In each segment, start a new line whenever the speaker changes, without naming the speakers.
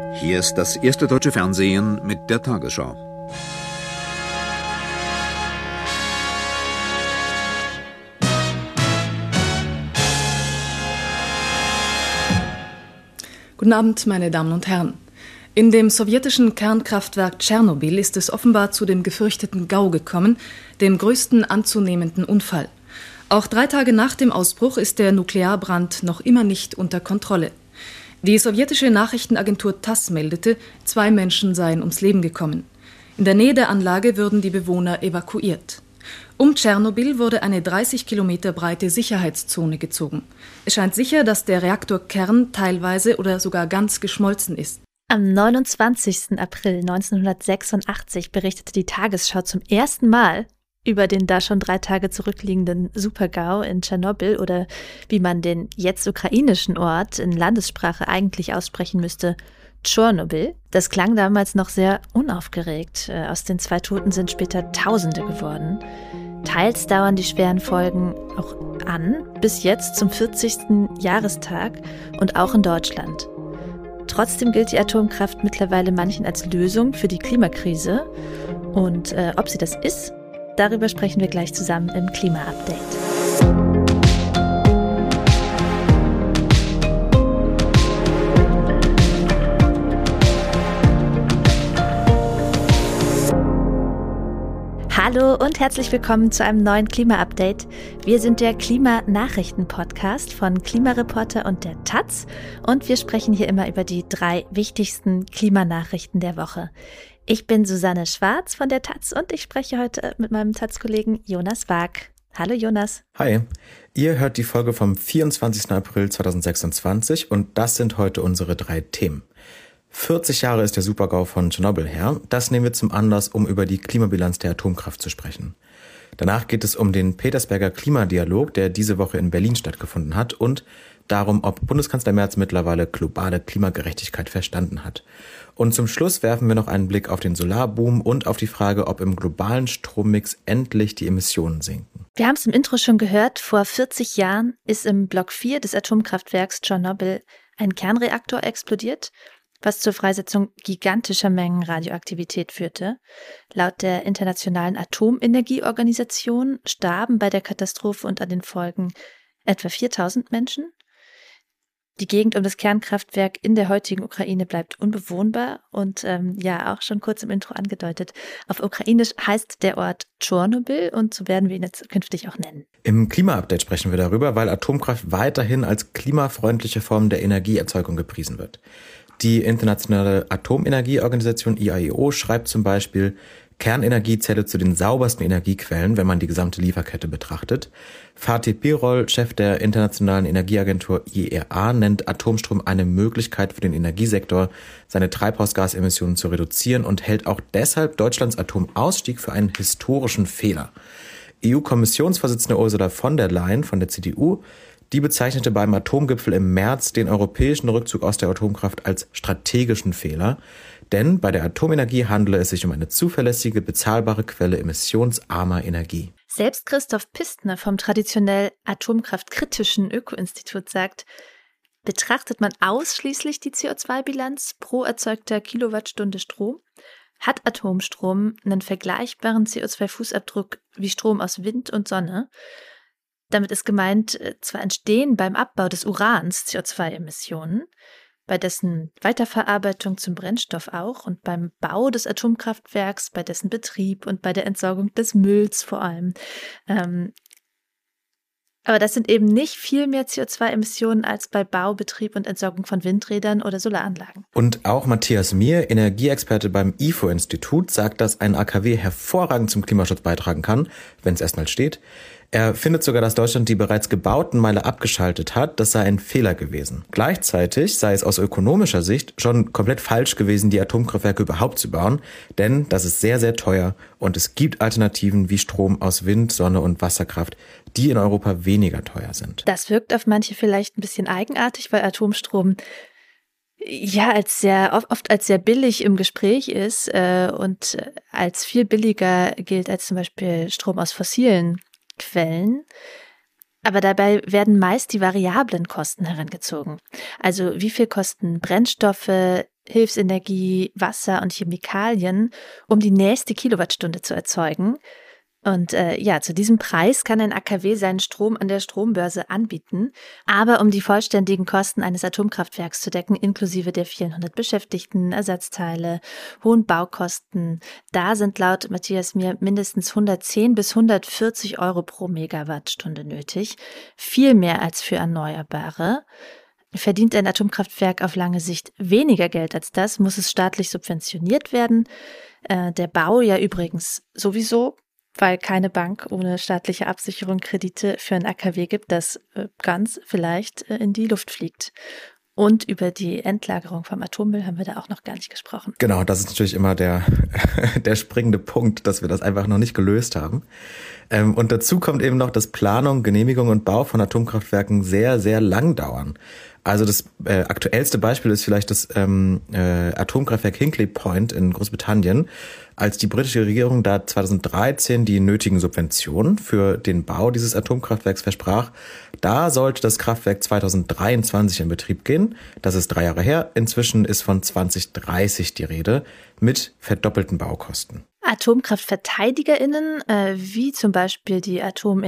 Hier ist das erste deutsche Fernsehen mit der Tagesschau.
Guten Abend, meine Damen und Herren. In dem sowjetischen Kernkraftwerk Tschernobyl ist es offenbar zu dem gefürchteten GAU gekommen, dem größten anzunehmenden Unfall. Auch 3 Tage nach dem Ausbruch ist der Nuklearbrand noch immer nicht unter Kontrolle. Die sowjetische Nachrichtenagentur TASS meldete, 2 Menschen seien ums Leben gekommen. In der Nähe der Anlage würden die Bewohner evakuiert. Um Tschernobyl wurde eine 30 Kilometer breite Sicherheitszone gezogen. Es scheint sicher, dass der Reaktorkern teilweise oder sogar ganz geschmolzen ist.
Am 29. April 1986 berichtete die Tagesschau zum ersten Mal über den da schon 3 Tage zurückliegenden Super-GAU in Tschernobyl oder wie man den jetzt ukrainischen Ort in Landessprache eigentlich aussprechen müsste, Tschernobyl. Das klang damals noch sehr unaufgeregt. Aus den 2 Toten sind später Tausende geworden. Teils dauern die schweren Folgen auch an, bis jetzt zum 40. Jahrestag und auch in Deutschland. Trotzdem gilt die Atomkraft mittlerweile manchen als Lösung für die Klimakrise. Und ob sie das ist, darüber sprechen wir gleich zusammen im Klima-Update. Hallo und herzlich willkommen zu einem neuen Klima-Update. Wir sind der Klimanachrichten-Podcast von Klimareporter und der taz und wir sprechen hier immer über die 3 wichtigsten Klimanachrichten der Woche. Ich bin Susanne Schwarz von der taz und ich spreche heute mit meinem taz-Kollegen Jonas Wag. Hallo Jonas.
Hi, ihr hört die Folge vom 24. April 2026 und das sind heute unsere 3 Themen. 40 Jahre ist der Super-GAU von Tschernobyl her. Das nehmen wir zum Anlass, um über die Klimabilanz der Atomkraft zu sprechen. Danach geht es um den Petersberger Klimadialog, der diese Woche in Berlin stattgefunden hat und darum, ob Bundeskanzler Merz mittlerweile globale Klimagerechtigkeit verstanden hat. Und zum Schluss werfen wir noch einen Blick auf den Solarboom und auf die Frage, ob im globalen Strommix endlich die Emissionen sinken.
Wir haben es im Intro schon gehört, vor 40 Jahren ist im Block 4 des Atomkraftwerks Tschernobyl ein Kernreaktor explodiert, was zur Freisetzung gigantischer Mengen Radioaktivität führte. Laut der Internationalen Atomenergieorganisation starben bei der Katastrophe und an den Folgen etwa 4.000 Menschen. Die Gegend um das Kernkraftwerk in der heutigen Ukraine bleibt unbewohnbar und auch schon kurz im Intro angedeutet. Auf Ukrainisch heißt der Ort Tschernobyl und so werden wir ihn jetzt künftig auch nennen.
Im Klima-Update sprechen wir darüber, weil Atomkraft weiterhin als klimafreundliche Form der Energieerzeugung gepriesen wird. Die Internationale Atomenergieorganisation IAEO schreibt zum Beispiel, Kernenergie zähle zu den saubersten Energiequellen, wenn man die gesamte Lieferkette betrachtet. Fatih Birol, Chef der Internationalen Energieagentur IEA, nennt Atomstrom eine Möglichkeit für den Energiesektor, seine Treibhausgasemissionen zu reduzieren und hält auch deshalb Deutschlands Atomausstieg für einen historischen Fehler. EU-Kommissionsvorsitzende Ursula von der Leyen von der CDU, die bezeichnete beim Atomgipfel im März den europäischen Rückzug aus der Atomkraft als strategischen Fehler, denn bei der Atomenergie handele es sich um eine zuverlässige, bezahlbare Quelle emissionsarmer Energie.
Selbst Christoph Pistner vom traditionell atomkraftkritischen Öko-Institut sagt, betrachtet man ausschließlich die CO2-Bilanz pro erzeugter Kilowattstunde Strom, hat Atomstrom einen vergleichbaren CO2-Fußabdruck wie Strom aus Wind und Sonne. Damit ist gemeint, zwar entstehen beim Abbau des Urans CO2-Emissionen, bei dessen Weiterverarbeitung zum Brennstoff auch und beim Bau des Atomkraftwerks, bei dessen Betrieb und bei der Entsorgung des Mülls vor allem. Aber das sind eben nicht viel mehr CO2-Emissionen als bei Bau, Betrieb und Entsorgung von Windrädern oder Solaranlagen.
Und auch Matthias Mier, Energieexperte beim IFO-Institut, sagt, dass ein AKW hervorragend zum Klimaschutz beitragen kann, wenn es erstmal steht. Er findet sogar, dass Deutschland die bereits gebauten Meile abgeschaltet hat. Das sei ein Fehler gewesen. Gleichzeitig sei es aus ökonomischer Sicht schon komplett falsch gewesen, die Atomkraftwerke überhaupt zu bauen, denn das ist sehr, sehr teuer und es gibt Alternativen wie Strom aus Wind, Sonne und Wasserkraft, die in Europa weniger teuer sind.
Das wirkt auf manche vielleicht ein bisschen eigenartig, weil Atomstrom oft als sehr billig im Gespräch ist und als viel billiger gilt als zum Beispiel Strom aus fossilen Quellen. Aber dabei werden meist die variablen Kosten herangezogen. Also wie viel kosten Brennstoffe, Hilfsenergie, Wasser und Chemikalien, um die nächste Kilowattstunde zu erzeugen. Und zu diesem Preis kann ein AKW seinen Strom an der Strombörse anbieten. Aber um die vollständigen Kosten eines Atomkraftwerks zu decken, inklusive der vielen hundert Beschäftigten, Ersatzteile, hohen Baukosten, da sind laut Matthias Mier mindestens 110 bis 140 Euro pro Megawattstunde nötig. Viel mehr als für Erneuerbare. Verdient ein Atomkraftwerk auf lange Sicht weniger Geld als das, muss es staatlich subventioniert werden. Der Bau ja übrigens sowieso, weil keine Bank ohne staatliche Absicherung Kredite für ein AKW gibt, das ganz vielleicht in die Luft fliegt. Und über die Endlagerung vom Atommüll haben wir da auch noch gar nicht gesprochen.
Genau, das ist natürlich immer der springende Punkt, dass wir das einfach noch nicht gelöst haben. Und dazu kommt eben noch, dass Planung, Genehmigung und Bau von Atomkraftwerken sehr, sehr lang dauern. Also das aktuellste Beispiel ist vielleicht das Atomkraftwerk Hinkley Point in Großbritannien. Als die britische Regierung da 2013 die nötigen Subventionen für den Bau dieses Atomkraftwerks versprach, da sollte das Kraftwerk 2023 in Betrieb gehen. Das ist 3 Jahre her. Inzwischen ist von 2030 die Rede mit verdoppelten Baukosten.
AtomkraftverteidigerInnen, wie zum Beispiel die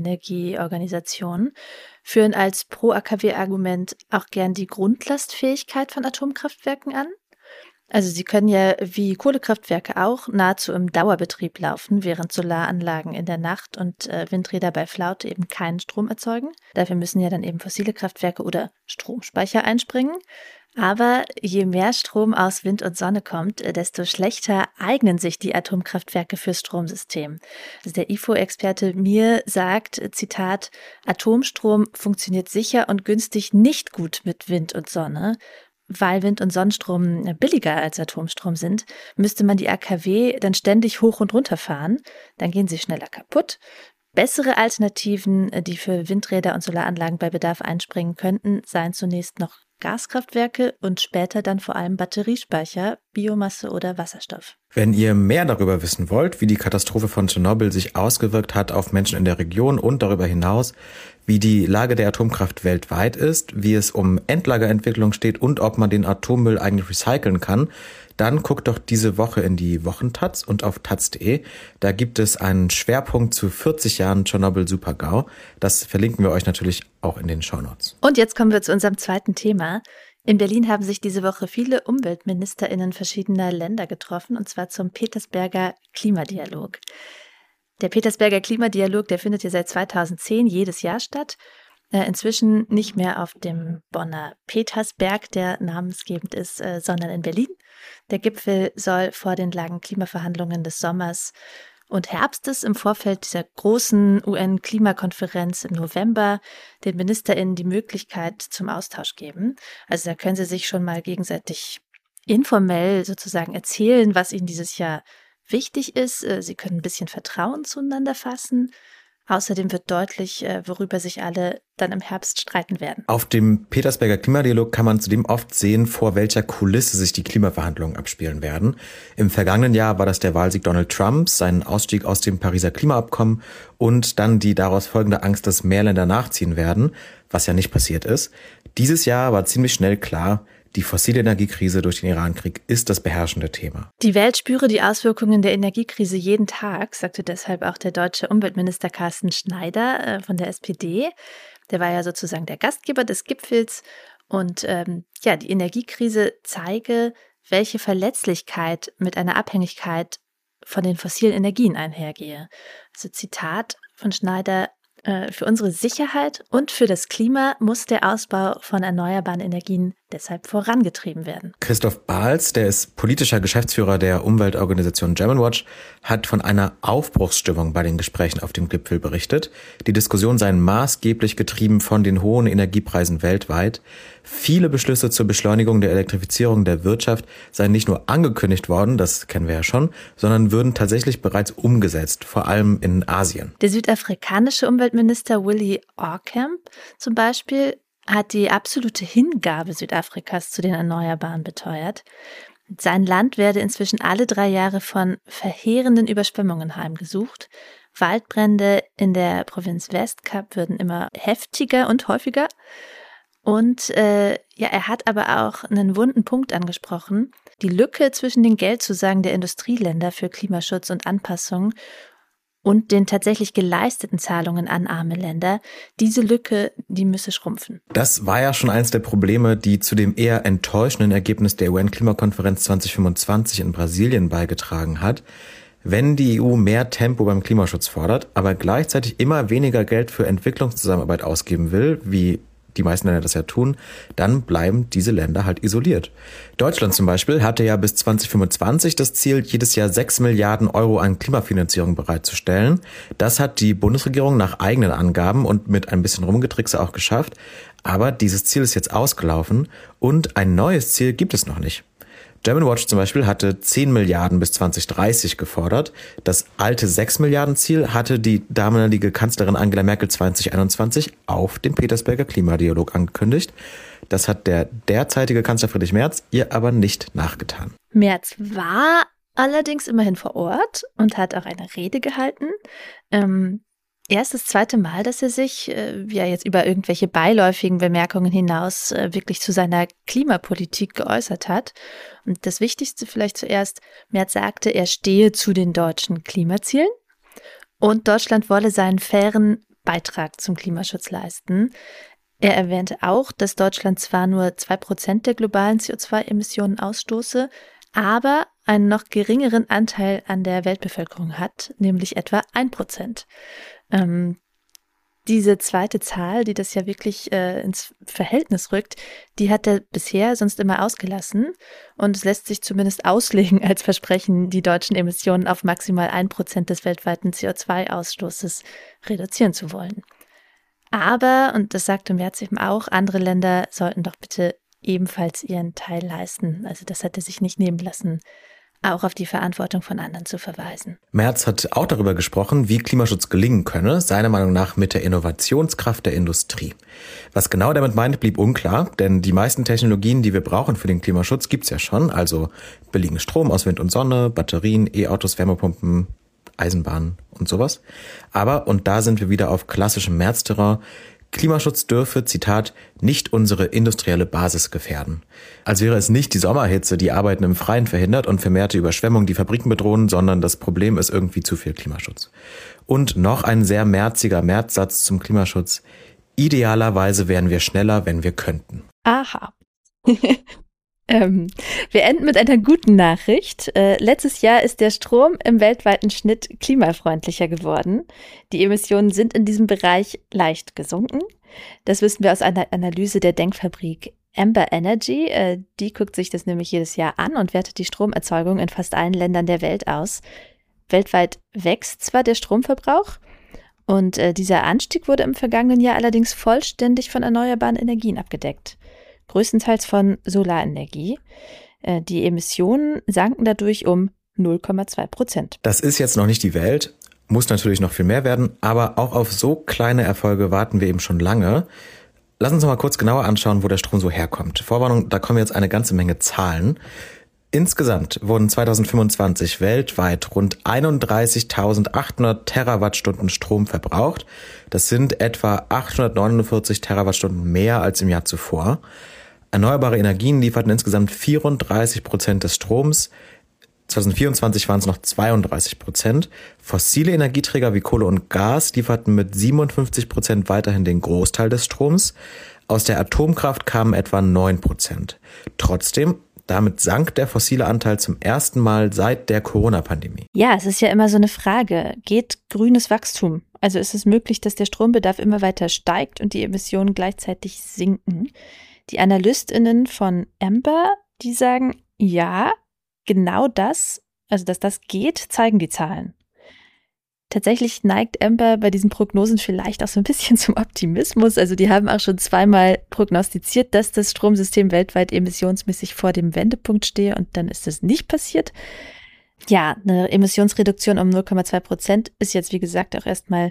Atomenergieorganisation, führen als Pro-AKW-Argument auch gern die Grundlastfähigkeit von Atomkraftwerken an. Also sie können ja wie Kohlekraftwerke auch nahezu im Dauerbetrieb laufen, während Solaranlagen in der Nacht und Windräder bei Flaute eben keinen Strom erzeugen. Dafür müssen ja dann eben fossile Kraftwerke oder Stromspeicher einspringen. Aber je mehr Strom aus Wind und Sonne kommt, desto schlechter eignen sich die Atomkraftwerke fürs Stromsystem. Also der IFO-Experte Mier sagt, Zitat, Atomstrom funktioniert sicher und günstig nicht gut mit Wind und Sonne. Weil Wind- und Sonnenstrom billiger als Atomstrom sind, müsste man die AKW dann ständig hoch und runter fahren. Dann gehen sie schneller kaputt. Bessere Alternativen, die für Windräder und Solaranlagen bei Bedarf einspringen könnten, seien zunächst noch Gaskraftwerke und später dann vor allem Batteriespeicher, Biomasse oder Wasserstoff.
Wenn ihr mehr darüber wissen wollt, wie die Katastrophe von Tschernobyl sich ausgewirkt hat auf Menschen in der Region und darüber hinaus, wie die Lage der Atomkraft weltweit ist, wie es um Endlagerentwicklung steht und ob man den Atommüll eigentlich recyceln kann, dann guckt doch diese Woche in die Wochentaz und auf taz.de. Da gibt es einen Schwerpunkt zu 40 Jahren Tschernobyl-Super-GAU. Das verlinken wir euch natürlich auch in den Shownotes.
Und jetzt kommen wir zu unserem zweiten Thema. In Berlin haben sich diese Woche viele UmweltministerInnen verschiedener Länder getroffen, und zwar zum Petersberger Klimadialog. Der Petersberger Klimadialog, der findet ja seit 2010 jedes Jahr statt. Inzwischen nicht mehr auf dem Bonner Petersberg, der namensgebend ist, sondern in Berlin. Der Gipfel soll vor den langen Klimaverhandlungen des Sommers und Herbstes im Vorfeld dieser großen UN-Klimakonferenz im November den MinisterInnen die Möglichkeit zum Austausch geben. Also da können sie sich schon mal gegenseitig informell sozusagen erzählen, was ihnen dieses Jahr wichtig ist. Sie können ein bisschen Vertrauen zueinander fassen. Außerdem wird deutlich, worüber sich alle dann im Herbst streiten werden.
Auf dem Petersberger Klimadialog kann man zudem oft sehen, vor welcher Kulisse sich die Klimaverhandlungen abspielen werden. Im vergangenen Jahr war das der Wahlsieg Donald Trumps, sein Ausstieg aus dem Pariser Klimaabkommen und dann die daraus folgende Angst, dass mehr Länder nachziehen werden, was ja nicht passiert ist. Dieses Jahr war ziemlich schnell klar, die fossile Energiekrise durch den Irankrieg ist das beherrschende Thema.
Die Welt spüre die Auswirkungen der Energiekrise jeden Tag, sagte deshalb auch der deutsche Umweltminister Carsten Schneider von der SPD. Der war ja sozusagen der Gastgeber des Gipfels. Und die Energiekrise zeige, welche Verletzlichkeit mit einer Abhängigkeit von den fossilen Energien einhergehe. Also Zitat von Schneider: Für unsere Sicherheit und für das Klima muss der Ausbau von erneuerbaren Energien deshalb vorangetrieben werden.
Christoph Bahls, der ist politischer Geschäftsführer der Umweltorganisation Germanwatch, hat von einer Aufbruchsstimmung bei den Gesprächen auf dem Gipfel berichtet. Die Diskussionen seien maßgeblich getrieben von den hohen Energiepreisen weltweit. Viele Beschlüsse zur Beschleunigung der Elektrifizierung der Wirtschaft seien nicht nur angekündigt worden, das kennen wir ja schon, sondern würden tatsächlich bereits umgesetzt, vor allem in Asien.
Der südafrikanische Umweltminister Willie Ocamp zum Beispiel hat die absolute Hingabe Südafrikas zu den Erneuerbaren beteuert. Sein Land werde inzwischen alle 3 Jahre von verheerenden Überschwemmungen heimgesucht. Waldbrände in der Provinz Westkap würden immer heftiger und häufiger. Und er hat aber auch einen wunden Punkt angesprochen. Die Lücke zwischen den Geldzusagen der Industrieländer für Klimaschutz und Anpassung und den tatsächlich geleisteten Zahlungen an arme Länder, diese Lücke, die müsse schrumpfen.
Das war ja schon eins der Probleme, die zu dem eher enttäuschenden Ergebnis der UN-Klimakonferenz 2025 in Brasilien beigetragen hat. Wenn die EU mehr Tempo beim Klimaschutz fordert, aber gleichzeitig immer weniger Geld für Entwicklungszusammenarbeit ausgeben will, wie die meisten Länder das ja tun, dann bleiben diese Länder halt isoliert. Deutschland zum Beispiel hatte ja bis 2025 das Ziel, jedes Jahr 6 Milliarden Euro an Klimafinanzierung bereitzustellen. Das hat die Bundesregierung nach eigenen Angaben und mit ein bisschen Rumgetrickse auch geschafft. Aber dieses Ziel ist jetzt ausgelaufen und ein neues Ziel gibt es noch nicht. Germanwatch zum Beispiel hatte 10 Milliarden bis 2030 gefordert. Das alte 6 Milliarden Ziel hatte die damalige Kanzlerin Angela Merkel 2021 auf dem Petersberger Klimadialog angekündigt. Das hat der derzeitige Kanzler Friedrich Merz ihr aber nicht nachgetan.
Merz war allerdings immerhin vor Ort und hat auch eine Rede gehalten. Erst das zweite Mal, dass er sich jetzt über irgendwelche beiläufigen Bemerkungen hinaus wirklich zu seiner Klimapolitik geäußert hat. Und das Wichtigste vielleicht zuerst, Merz sagte, er stehe zu den deutschen Klimazielen und Deutschland wolle seinen fairen Beitrag zum Klimaschutz leisten. Er erwähnte auch, dass Deutschland zwar nur 2% der globalen CO2-Emissionen ausstoße, aber einen noch geringeren Anteil an der Weltbevölkerung hat, nämlich etwa 1%. Diese zweite Zahl, die das ja wirklich ins Verhältnis rückt, die hat er bisher sonst immer ausgelassen und es lässt sich zumindest auslegen als Versprechen, die deutschen Emissionen auf maximal 1% des weltweiten CO2-Ausstoßes reduzieren zu wollen. Aber, und das sagte Merz eben auch, andere Länder sollten doch bitte ebenfalls ihren Teil leisten. Also das hat er sich nicht nehmen lassen, auch auf die Verantwortung von anderen zu verweisen.
Merz hat auch darüber gesprochen, wie Klimaschutz gelingen könne, seiner Meinung nach mit der Innovationskraft der Industrie. Was genau damit meint, blieb unklar, denn die meisten Technologien, die wir brauchen für den Klimaschutz, gibt's ja schon, also billigen Strom aus Wind und Sonne, Batterien, E-Autos, Wärmepumpen, Eisenbahnen und sowas. Aber, und da sind wir wieder auf klassischem Merz-Terrain, Klimaschutz dürfe, Zitat, nicht unsere industrielle Basis gefährden. Als wäre es nicht die Sommerhitze, die Arbeiten im Freien verhindert und vermehrte Überschwemmungen die Fabriken bedrohen, sondern das Problem ist irgendwie zu viel Klimaschutz. Und noch ein sehr merziger Merz-Satz zum Klimaschutz. Idealerweise wären wir schneller, wenn wir könnten.
Aha. Wir enden mit einer guten Nachricht. Letztes Jahr ist der Strom im weltweiten Schnitt klimafreundlicher geworden. Die Emissionen sind in diesem Bereich leicht gesunken. Das wissen wir aus einer Analyse der Denkfabrik Amber Energy. Die guckt sich das nämlich jedes Jahr an und wertet die Stromerzeugung in fast allen Ländern der Welt aus. Weltweit wächst zwar der Stromverbrauch und dieser Anstieg wurde im vergangenen Jahr allerdings vollständig von erneuerbaren Energien abgedeckt. Größtenteils von Solarenergie. Die Emissionen sanken dadurch um 0,2%.
Das ist jetzt noch nicht die Welt, muss natürlich noch viel mehr werden, aber auch auf so kleine Erfolge warten wir eben schon lange. Lass uns noch mal kurz genauer anschauen, wo der Strom so herkommt. Vorwarnung, da kommen jetzt eine ganze Menge Zahlen. Insgesamt wurden 2025 weltweit rund 31.800 Terawattstunden Strom verbraucht. Das sind etwa 849 Terawattstunden mehr als im Jahr zuvor. Erneuerbare Energien lieferten insgesamt 34% des Stroms. 2024 waren es noch 32%. Fossile Energieträger wie Kohle und Gas lieferten mit 57% weiterhin den Großteil des Stroms. Aus der Atomkraft kamen etwa 9%. Trotzdem, damit sank der fossile Anteil zum ersten Mal seit der Corona-Pandemie.
Ja, es ist ja immer so eine Frage. Geht grünes Wachstum? Also ist es möglich, dass der Strombedarf immer weiter steigt und die Emissionen gleichzeitig sinken? Die AnalystInnen von Amber, die sagen, ja, genau das, also dass das geht, zeigen die Zahlen. Tatsächlich neigt Amber bei diesen Prognosen vielleicht auch so ein bisschen zum Optimismus. Also die haben auch schon zweimal prognostiziert, dass das Stromsystem weltweit emissionsmäßig vor dem Wendepunkt stehe und dann ist das nicht passiert. Ja, eine Emissionsreduktion um 0,2% ist jetzt, wie gesagt, auch erstmal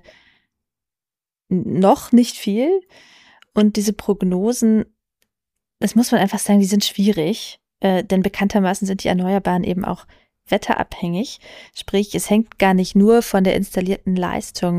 noch nicht viel. Und diese Prognosen, das muss man einfach sagen, die sind schwierig, denn bekanntermaßen sind die Erneuerbaren eben auch wetterabhängig. Sprich, es hängt gar nicht nur von der installierten Leistung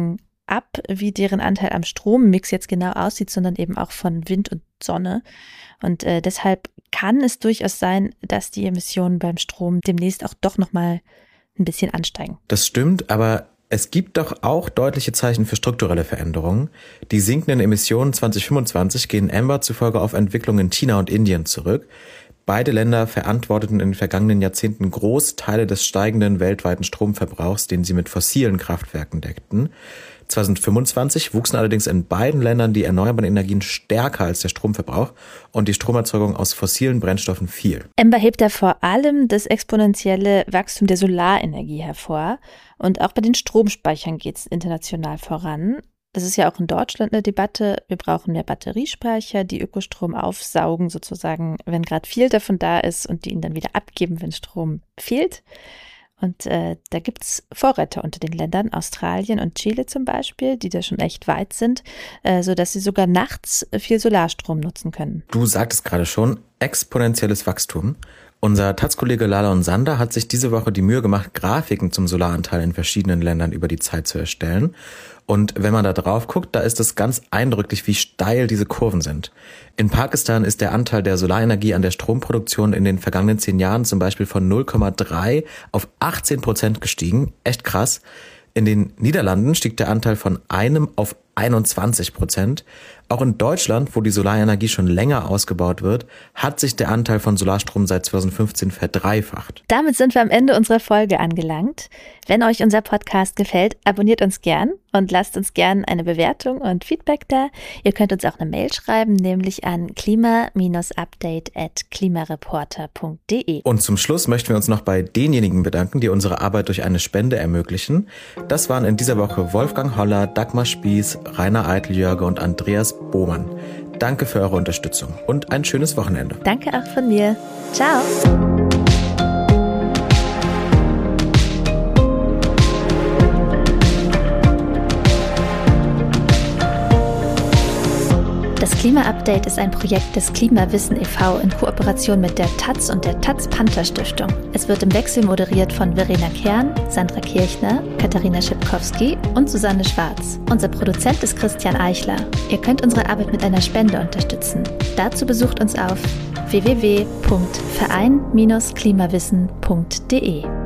ab, wie deren Anteil am Strommix jetzt genau aussieht, sondern eben auch von Wind und Sonne. Und deshalb kann es durchaus sein, dass die Emissionen beim Strom demnächst auch doch nochmal ein bisschen ansteigen.
Das stimmt, aber es gibt doch auch deutliche Zeichen für strukturelle Veränderungen. Die sinkenden Emissionen 2025 gehen Amber zufolge auf Entwicklungen in China und Indien zurück. Beide Länder verantworteten in den vergangenen Jahrzehnten Großteile des steigenden weltweiten Stromverbrauchs, den sie mit fossilen Kraftwerken deckten. 2025 wuchsen allerdings in beiden Ländern die erneuerbaren Energien stärker als der Stromverbrauch und die Stromerzeugung aus fossilen Brennstoffen fiel.
Amber hebt da vor allem das exponentielle Wachstum der Solarenergie hervor. Und auch bei den Stromspeichern geht es international voran. Das ist ja auch in Deutschland eine Debatte. Wir brauchen mehr Batteriespeicher, die Ökostrom aufsaugen sozusagen, wenn gerade viel davon da ist und die ihn dann wieder abgeben, wenn Strom fehlt. Und da gibt es Vorreiter unter den Ländern, Australien und Chile zum Beispiel, die da schon echt weit sind, sodass sie sogar nachts viel Solarstrom nutzen können.
Du sagtest gerade schon, exponentielles Wachstum. Unser Taz-Kollege Lalon Sander hat sich diese Woche die Mühe gemacht, Grafiken zum Solaranteil in verschiedenen Ländern über die Zeit zu erstellen. Und wenn man da drauf guckt, da ist es ganz eindrücklich, wie steil diese Kurven sind. In Pakistan ist der Anteil der Solarenergie an der Stromproduktion in den vergangenen 10 Jahren zum Beispiel von 0,3 auf 18% gestiegen. Echt krass. In den Niederlanden stieg der Anteil von 1 auf 21%. Auch in Deutschland, wo die Solarenergie schon länger ausgebaut wird, hat sich der Anteil von Solarstrom seit 2015 verdreifacht.
Damit sind wir am Ende unserer Folge angelangt. Wenn euch unser Podcast gefällt, abonniert uns gern und lasst uns gern eine Bewertung und Feedback da. Ihr könnt uns auch eine Mail schreiben, nämlich an klima-update@klimareporter.de.
Und zum Schluss möchten wir uns noch bei denjenigen bedanken, die unsere Arbeit durch eine Spende ermöglichen. Das waren in dieser Woche Wolfgang Holler, Dagmar Spieß, Rainer Eiteljörge und Andreas Bohmann. Danke für eure Unterstützung und ein schönes Wochenende.
Danke auch von mir. Ciao. Das Klima-Update ist ein Projekt des Klimawissen e.V. in Kooperation mit der Taz und der Taz-Panther-Stiftung. Es wird im Wechsel moderiert von Verena Kern, Sandra Kirchner, Katharina Schipkowski und Susanne Schwarz. Unser Produzent ist Christian Eichler. Ihr könnt unsere Arbeit mit einer Spende unterstützen. Dazu besucht uns auf www.verein-klimawissen.de.